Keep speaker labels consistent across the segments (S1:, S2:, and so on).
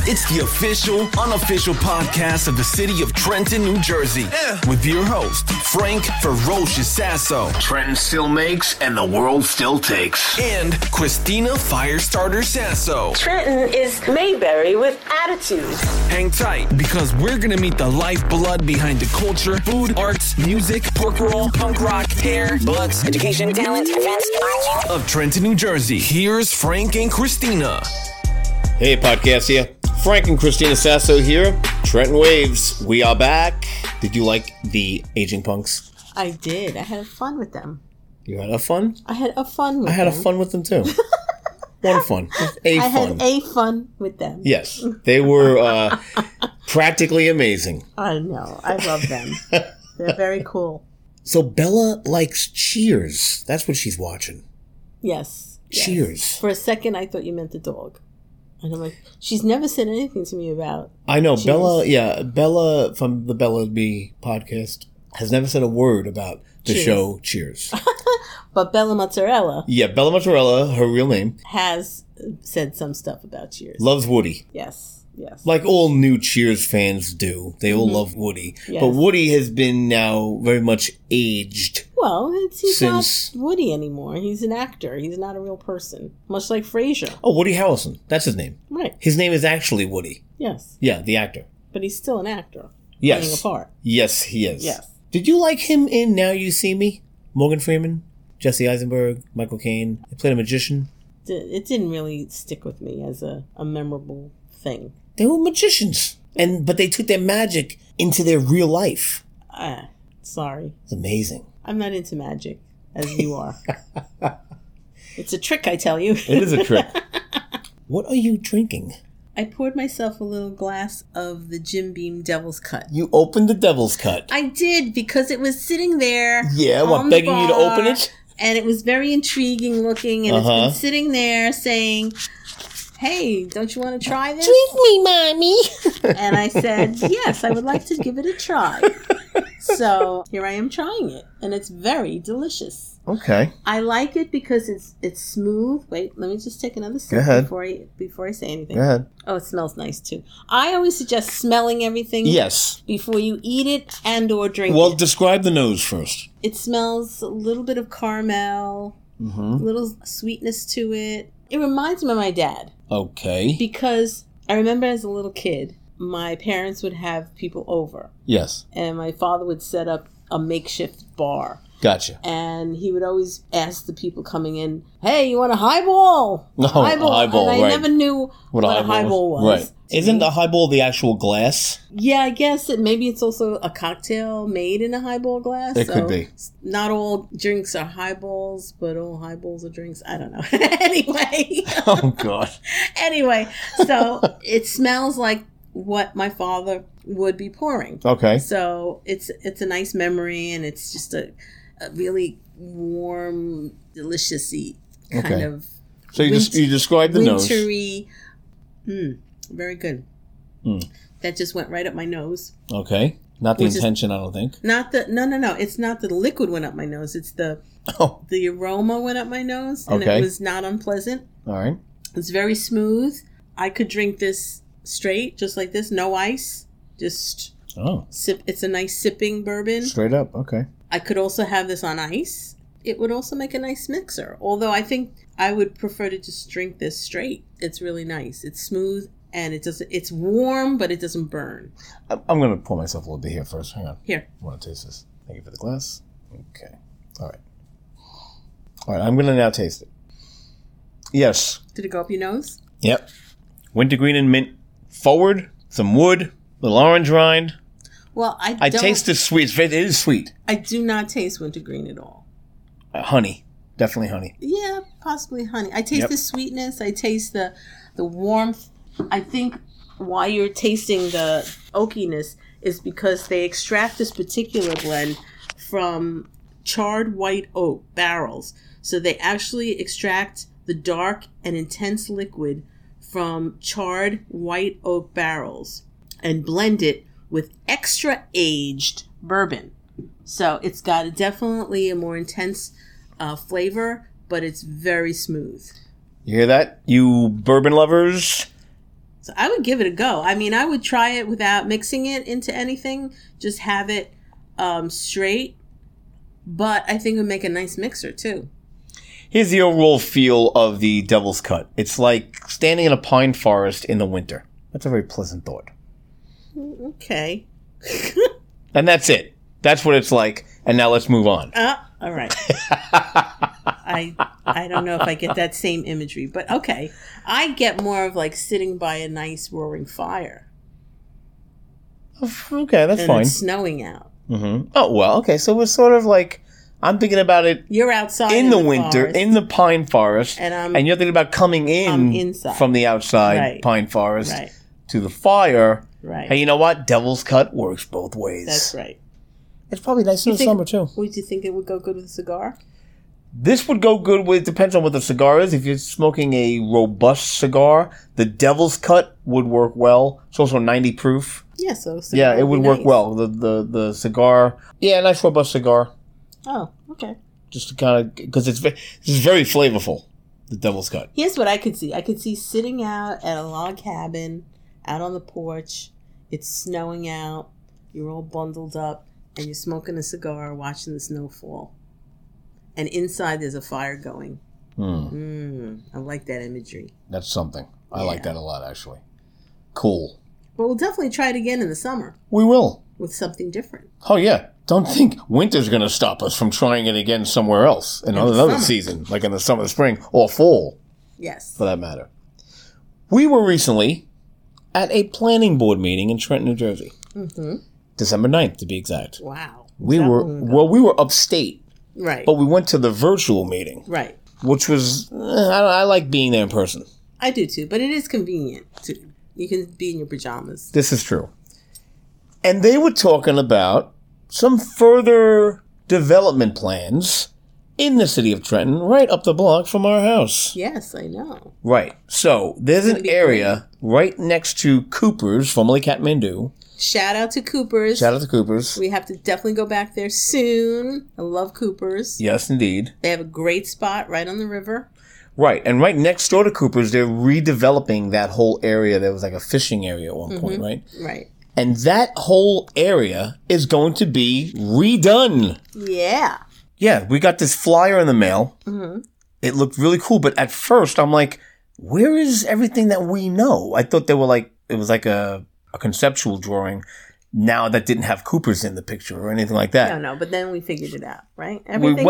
S1: It's the official, unofficial podcast of the city of Trenton, New Jersey. Yeah. With your host, Frank Ferocious Sasso.
S2: Trenton still makes and the world still takes.
S1: And Christina Firestarter Sasso.
S3: Trenton is Mayberry with attitude.
S1: Hang tight, because we're going to meet the lifeblood behind the culture, food, arts, music, pork roll, punk rock, hair, butts, education, talent, events, of Trenton, New Jersey. Here's Frank and Christina.
S4: Hey, podcast here. Frank and Christina Sasso here. Trenton Waves. We are back. Did you like the Aging Punks?
S3: I did. I had fun with them.
S4: You had a fun?
S3: I had a fun with them.
S4: I had a fun with them too. One fun.
S3: I had a fun with them.
S4: Yes. They were practically amazing.
S3: I know. I love them. They're very cool.
S4: So Bella likes Cheers. That's what she's watching.
S3: Yes.
S4: Cheers.
S3: For a second, I thought you meant the dog. And I'm like, she's never said anything to me about
S4: I know.
S3: Cheers.
S4: Bella from the Bella B podcast has never said a word about the show Cheers.
S3: But Bella Mozzarella.
S4: Yeah, Bella Mozzarella, her real name,
S3: has said some stuff about Cheers.
S4: loves Woody.
S3: Yes.
S4: Like all new Cheers fans do. They all love Woody.
S3: Yes.
S4: But Woody has been now very much aged.
S3: Well, he's not Woody anymore. He's an actor. He's not a real person. Much like Frasier.
S4: Oh, Woody Harrelson. That's his name.
S3: Right.
S4: His name is actually Woody.
S3: Yes.
S4: Yeah, the actor.
S3: But he's still an actor.
S4: Yes.
S3: Playing a part.
S4: Yes, he is.
S3: Yes.
S4: Did you like him in Now You See Me? Morgan Freeman, Jesse Eisenberg, Michael Caine. He played a magician.
S3: It didn't really stick with me as a memorable thing.
S4: They were magicians. But they took their magic into their real life.
S3: Sorry.
S4: It's amazing.
S3: I'm not into magic, as you are. It's a trick, I tell you.
S4: It is a trick. What are you drinking?
S3: I poured myself a little glass of the Jim Beam Devil's Cut.
S4: You opened the Devil's Cut.
S3: I did, because it was sitting there.
S4: Yeah, what, begging you to open it?
S3: And it was very intriguing looking, and it's been sitting there saying, hey, don't you want to try this?
S4: Drink me, Mommy.
S3: And I said, yes, I would like to give it a try. So here I am trying it, and it's very delicious.
S4: Okay.
S3: I like it because it's smooth. Wait, let me just take another sip before I say anything.
S4: Go ahead.
S3: Oh, it smells nice too. I always suggest smelling everything.
S4: Yes.
S3: Before you eat it and or drink
S4: Well,
S3: it.
S4: describe the nose first.
S3: It smells a little bit of caramel, a little sweetness to it. It reminds me of my dad.
S4: Okay.
S3: Because I remember as a little kid, my parents would have people over.
S4: Yes.
S3: And my father would set up a makeshift bar.
S4: Gotcha.
S3: And he would always ask the people coming in, hey, you want a highball?
S4: No, highball,
S3: and I never knew what a highball was.
S4: Right. Isn't a highball the actual glass?
S3: Yeah, I guess maybe it's also a cocktail made in a highball glass.
S4: It could be.
S3: Not all drinks are highballs, but all highballs are drinks. I don't know. Anyway.
S4: Oh, God.
S3: Anyway, so it smells like what my father would be pouring.
S4: Okay.
S3: So it's a nice memory, and it's just a really warm, delicious-y kind of.
S4: So you described the nose.
S3: Wintry. Very good. That just went right up my nose.
S4: Okay. Not the intention, I don't think.
S3: No. It's not the liquid went up my nose. It's the aroma went up my nose, and it was not unpleasant.
S4: All right.
S3: It's very smooth. I could drink this straight, just like this, no ice. Just sip. It's a nice sipping bourbon.
S4: Straight up. Okay.
S3: I could also have this on ice. It would also make a nice mixer. Although I think I would prefer to just drink this straight. It's really nice. It's smooth, and it's warm, but it doesn't burn.
S4: I'm going to pour myself a little bit here first. Hang on.
S3: Here.
S4: I want to taste this. Thank you for the glass. Okay. All right. I'm going to now taste it. Yes.
S3: Did it go up your nose?
S4: Yep. Wintergreen and mint forward. Some wood. Little orange rind.
S3: Well,
S4: I taste the sweet. It is sweet.
S3: I do not taste wintergreen at all.
S4: Honey. Definitely honey.
S3: Yeah, possibly honey. I taste the sweetness. I taste the warmth. I think why you're tasting the oakiness is because they extract this particular blend from charred white oak barrels. So they actually extract the dark and intense liquid from charred white oak barrels and blend it with extra aged bourbon. So it's got definitely a more intense flavor, but it's very smooth.
S4: You hear that? You bourbon lovers,
S3: So I would give it a go. I mean, I would try it without mixing it into anything. Just have it straight. But I think it would make a nice mixer, too.
S4: Here's the overall feel of the Devil's Cut. It's like standing in a pine forest in the winter. That's a very pleasant thought.
S3: Okay.
S4: And that's it. That's what it's like. And now let's move on.
S3: All right. I don't know if I get that same imagery, but okay. I get more of like sitting by a nice roaring fire.
S4: Okay, that's fine.
S3: It's snowing out.
S4: Mm-hmm. Oh, well, okay. So we're sort of like, I'm thinking about it.
S3: You're outside
S4: in the winter, forest, in the pine forest. And you're thinking about coming in from the outside pine forest to the fire.
S3: Right.
S4: And you know what? Devil's Cut works both ways.
S3: That's right.
S4: It's probably nice in the summer, too.
S3: Would you think it would go good with a cigar?
S4: This would go good with, depends on what the cigar is. If you're smoking a robust cigar, the Devil's Cut would work well. It's also 90 proof.
S3: Yeah, so
S4: it would work well. The cigar, nice robust cigar.
S3: Oh, okay.
S4: Just to kind of, because it's very flavorful, the Devil's Cut.
S3: Here's what I could see. I could see sitting out at a log cabin, out on the porch. It's snowing out. You're all bundled up, and you're smoking a cigar, watching the snow fall. And inside there's a fire going. I like that imagery.
S4: That's something. I like that a lot, actually. Cool.
S3: But we'll definitely try it again in the summer.
S4: We will.
S3: With something different.
S4: Oh, yeah. Don't think winter's going to stop us from trying it again somewhere else in another season, like in the summer, spring, or fall.
S3: Yes.
S4: For that matter. We were recently at a planning board meeting in Trenton, New Jersey. Mm-hmm. December 9th, to be exact.
S3: Wow.
S4: We were upstate.
S3: Right.
S4: But we went to the virtual meeting.
S3: Right.
S4: Which was, I like being there in person.
S3: I do too, but it is convenient too. You can be in your pajamas.
S4: This is true. And they were talking about some further development plans in the city of Trenton, right up the block from our house.
S3: Yes, I know.
S4: Right. So there's an area right next to Cooper's, formerly Kathmandu.
S3: Shout out to Cooper's.
S4: Shout out to Cooper's.
S3: We have to definitely go back there soon. I love Cooper's.
S4: Yes, indeed.
S3: They have a great spot right on the river.
S4: Right. And right next door to Cooper's, they're redeveloping that whole area. There was like a fishing area at one point, right?
S3: Right.
S4: And that whole area is going to be redone.
S3: Yeah.
S4: Yeah, we got this flyer in the mail. Mm-hmm. It looked really cool. But at first, I'm like, where is everything that we know? I thought it was like a conceptual drawing now that didn't have Cooper's in the picture or anything like that.
S3: No, but then we figured it out, right?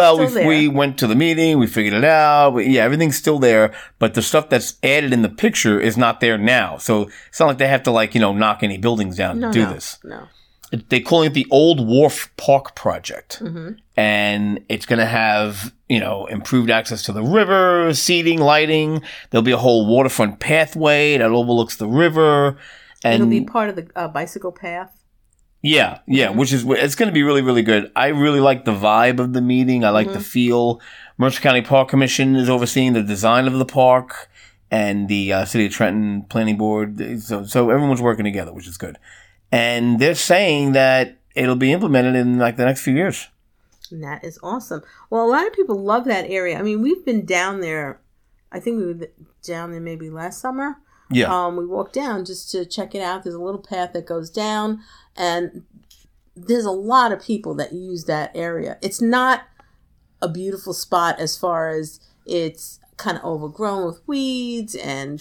S4: We went to the meeting, we figured it out. Everything's still there, but the stuff that's added in the picture is not there now. So it's not like they have to knock any buildings down to do this.
S3: No.
S4: They're calling it the Old Wharf Park Project. Mm-hmm. And it's going to have, improved access to the river, seating, lighting. There'll be a whole waterfront pathway that overlooks the river. And
S3: it'll be part of the bicycle path.
S4: Yeah, it's going to be really, really good. I really like the vibe of the meeting. I like the feel. Mercer County Park Commission is overseeing the design of the park, and the City of Trenton Planning Board. So everyone's working together, which is good. And they're saying that it'll be implemented in the next few years.
S3: And that is awesome. Well, a lot of people love that area. I mean, we've been down there. I think we were down there maybe last summer.
S4: Yeah.
S3: We walked down just to check it out. There's a little path that goes down, and there's a lot of people that use that area. It's not a beautiful spot as far as it's kind of overgrown with weeds, and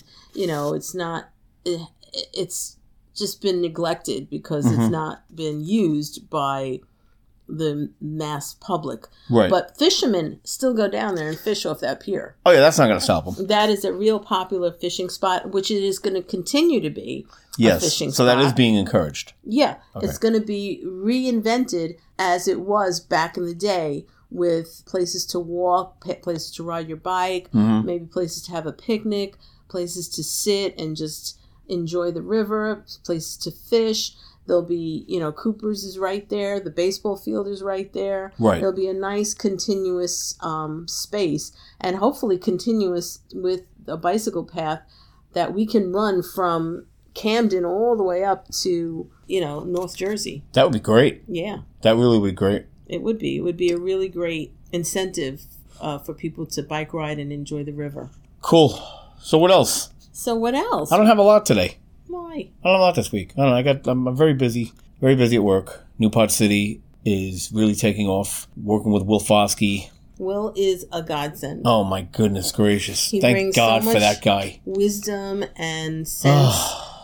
S3: it's just been neglected because it's not been used by the mass public.
S4: Right.
S3: But fishermen still go down there and fish off that pier.
S4: Oh, yeah, that's not going to stop them.
S3: That is a real popular fishing spot, which it is going to continue to be a fishing spot.
S4: So that is being encouraged.
S3: Yeah. Okay. It's going to be reinvented as it was back in the day, with places to walk, places to ride your bike, maybe places to have a picnic, places to sit and just enjoy the river, places to fish. There'll be, Cooper's is right there. The baseball field is right there.
S4: Right.
S3: There'll be a nice continuous space, and hopefully continuous with a bicycle path that we can run from Camden all the way up to, North Jersey.
S4: That would be great.
S3: Yeah.
S4: That really would be great.
S3: It would be. It would be a really great incentive for people to bike ride and enjoy the river.
S4: Cool. So what else?
S3: I don't
S4: have a lot today.
S3: Why?
S4: I don't know about this week. I don't know. I'm very busy. Very busy at work. New Pod City is really taking off. Working with Will Foskey.
S3: Will is a godsend.
S4: Oh my goodness gracious!
S3: He
S4: Thank God
S3: so
S4: for that guy.
S3: Wisdom and sense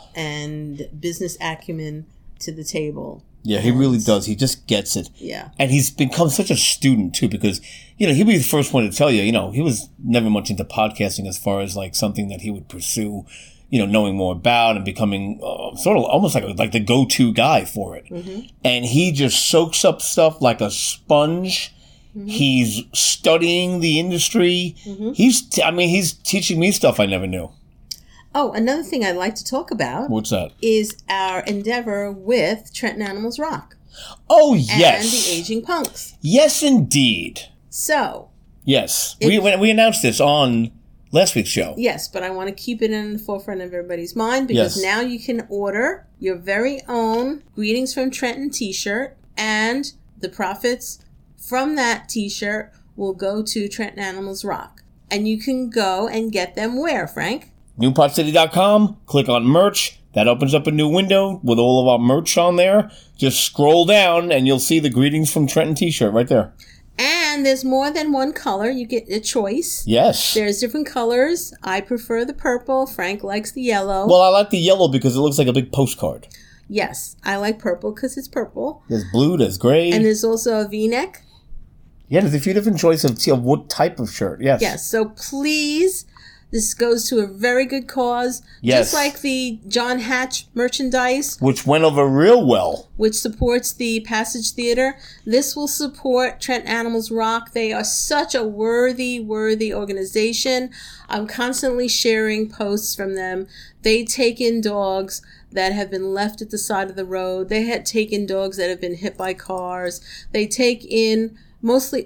S3: and business acumen to the table.
S4: Yeah, he really does. He just gets it.
S3: Yeah.
S4: And he's become such a student, too, because, he'll be the first one to tell you, he was never much into podcasting as far as, like, something that he would pursue, knowing more about and becoming sort of almost like the go-to guy for it. Mm-hmm. And he just soaks up stuff like a sponge. Mm-hmm. He's studying the industry. Mm-hmm. He's teaching me stuff I never knew.
S3: Oh, another thing I'd like to talk about.
S4: What's that?
S3: Is our endeavor with Trenton Animals Rock.
S4: Oh, yes.
S3: And the Aging Punks.
S4: Yes, indeed.
S3: So.
S4: Yes. We announced this on last week's show.
S3: Yes, but I want to keep it in the forefront of everybody's mind because now you can order your very own Greetings from Trenton t-shirt, and the profits from that t-shirt will go to Trenton Animals Rock. And you can go and get them where, Frank?
S4: NewPodCity.com, click on merch. That opens up a new window with all of our merch on there. Just scroll down and you'll see the Greetings from Trenton t-shirt right there.
S3: And there's more than one color. You get a choice.
S4: Yes.
S3: There's different colors. I prefer the purple. Frank likes the yellow.
S4: Well, I like the yellow because it looks like a big postcard.
S3: Yes. I like purple because it's purple.
S4: There's blue, there's gray.
S3: And there's also a V-neck.
S4: Yeah, there's a few different choices of what type of shirt. Yes.
S3: Yes. So please... This goes to a very good cause.
S4: Yes.
S3: Just like the John Hatch merchandise.
S4: Which went over real well.
S3: Which supports the Passage Theater. This will support Trenton Animals Rock. They are such a worthy organization. I'm constantly sharing posts from them. They take in dogs that have been left at the side of the road. They had taken dogs that have been hit by cars. They take in mostly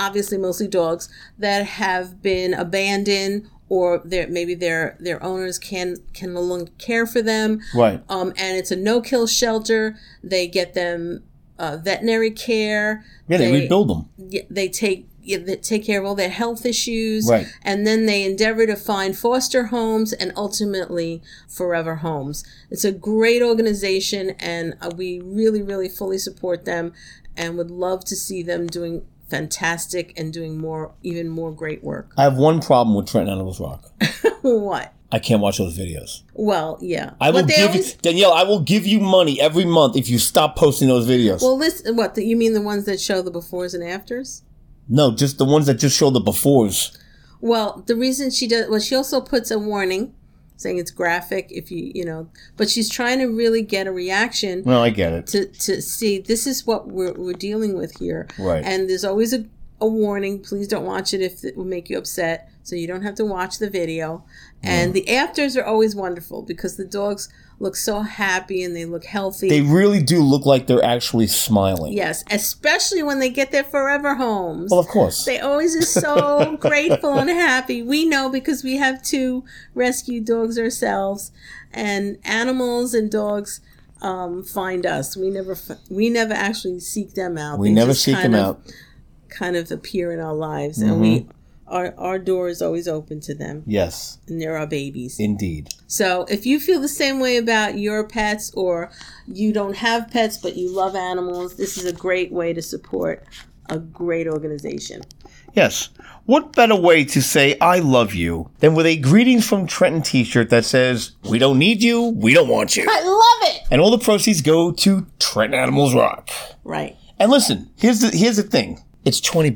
S3: dogs that have been abandoned, or maybe their owners can no longer care for them.
S4: Right.
S3: And it's a no-kill shelter. They get them veterinary care.
S4: Yeah, they rebuild them.
S3: They take care of all their health issues.
S4: Right.
S3: And then they endeavor to find foster homes and ultimately forever homes. It's a great organization, and we really, really fully support them and would love to see them doing fantastic and doing even more great work.
S4: I have one problem with Trenton Animals Rock.
S3: What?
S4: I can't watch those videos.
S3: Well, yeah.
S4: Danielle, I will give you money every month if you stop posting those videos.
S3: Well, listen, you mean the ones that show the befores and afters?
S4: No, just the ones that just show the befores.
S3: Well, the reason she does, she also puts a warning saying it's graphic if but she's trying to really get a reaction.
S4: Well, I get it.
S3: To see, this is what we're dealing with here.
S4: Right.
S3: And there's always a warning. Please don't watch it if it will make you upset. So you don't have to watch the video. And the afters are always wonderful because the dogs look so happy and they look healthy.
S4: They really do look like they're actually smiling.
S3: Yes, especially when they get their forever homes.
S4: Well, of course.
S3: They always are so grateful and happy. We know because we have 2 rescue dogs ourselves. And animals and dogs find us. We never actually seek them out.
S4: We never seek them out.
S3: Kind of appear in our lives. Mm-hmm. And our door is always open to them.
S4: Yes.
S3: And they're our babies.
S4: Indeed.
S3: So if you feel the same way about your pets, or you don't have pets but you love animals, this is a great way to support a great organization.
S4: Yes. What better way to say I love you than with a Greetings from Trenton t-shirt that says, we don't need you, we don't want you.
S3: I love it!
S4: And all the proceeds go to Trenton Animals Rock.
S3: Right.
S4: And listen, here's the thing. It's $20.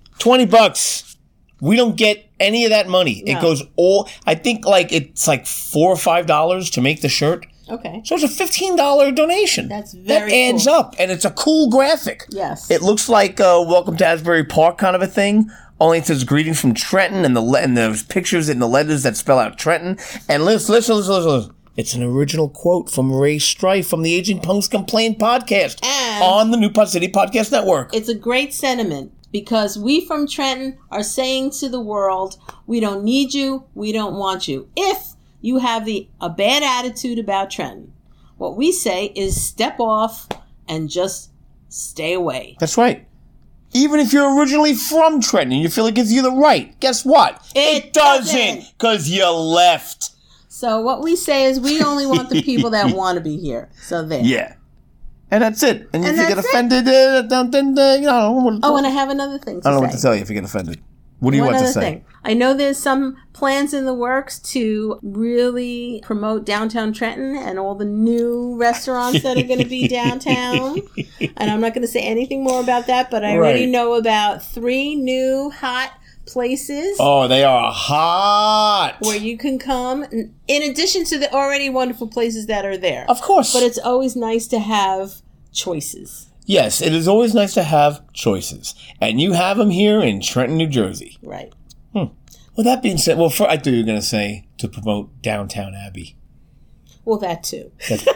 S4: $20. We don't get any of that money. No. It goes I think it's like $4 or $5 to make the shirt.
S3: Okay.
S4: So it's a $15 donation.
S3: That's very
S4: That adds up, and it's a cool graphic.
S3: Yes.
S4: It looks like Welcome to Asbury Park kind of a thing, only it says Greetings from Trenton, and there's pictures in the letters that spell out Trenton. And listen. It's an original quote from Ray Strife from the Aging Punks Complain podcast on the New Pod City Podcast Network.
S3: It's a great sentiment. Because we from Trenton are saying to the world, we don't need you, we don't want you. If you have a bad attitude about Trenton, what we say is step off and just stay away.
S4: That's right. Even if you're originally from Trenton and you feel it gives you the right, guess what?
S3: It doesn't.
S4: Because you left.
S3: So what we say is we only want the people that want to be here. So there.
S4: Yeah. And that's it. And if you get offended, you know.
S3: Oh, and I have another thing to say.
S4: I don't know what to tell you if you get offended. What do you want to say?
S3: Thing. I know there's some plans in the works to really promote downtown Trenton and all the new restaurants that are going to be downtown. And I'm not going to say anything more about that, but I already know about 3 new hot places.
S4: Oh, they are hot.
S3: Where you can come, in addition to the already wonderful places that are there.
S4: Of course.
S3: But it's always nice to have choices.
S4: Yes, it is always nice to have choices. And you have them here in Trenton, New Jersey.
S3: Right.
S4: Well, that being said, I thought you were going to say to promote Downtown Abbey.
S3: Well, that too.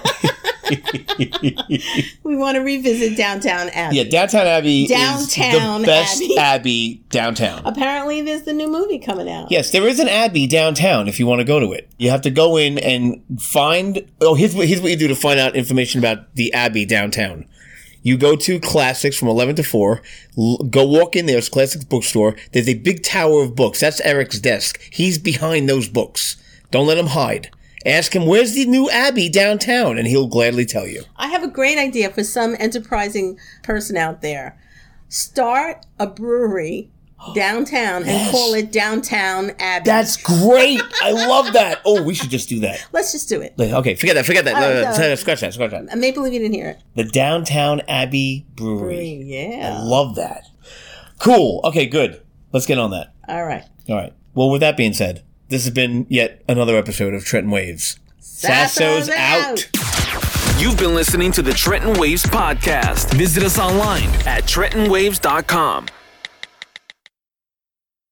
S3: We want to revisit Downtown Abbey.
S4: Yeah, Downtown Abbey is the best Abbey downtown.
S3: Apparently, there's the new movie coming out.
S4: Yes, there is an Abbey downtown if you want to go to it. You have to go in and find... Oh, here's what you do to find out information about the Abbey downtown. You go to Classics from 11 to 4. Go walk in there. It's Classics bookstore. There's a big tower of books. That's Eric's desk. He's behind those books. Don't let him hide. Ask him, where's the new Abbey downtown? And he'll gladly tell you. I
S3: have a great idea for some enterprising person out there. Start a brewery downtown and call it Downtown Abbey.
S4: That's great. I love that. Oh, we should just do that.
S3: Let's just do it.
S4: Okay, forget that. Scratch that.
S3: Maple Leaf, you didn't hear it.
S4: The Downtown Abbey Brewery.
S3: Yeah.
S4: I love that. Cool. Okay, good. Let's get on that.
S3: All right.
S4: Well, with that being said, this has been yet another episode of Trenton Waves. Sasso's out.
S1: You've been listening to the Trenton Waves podcast. Visit us online at TrentonWaves.com.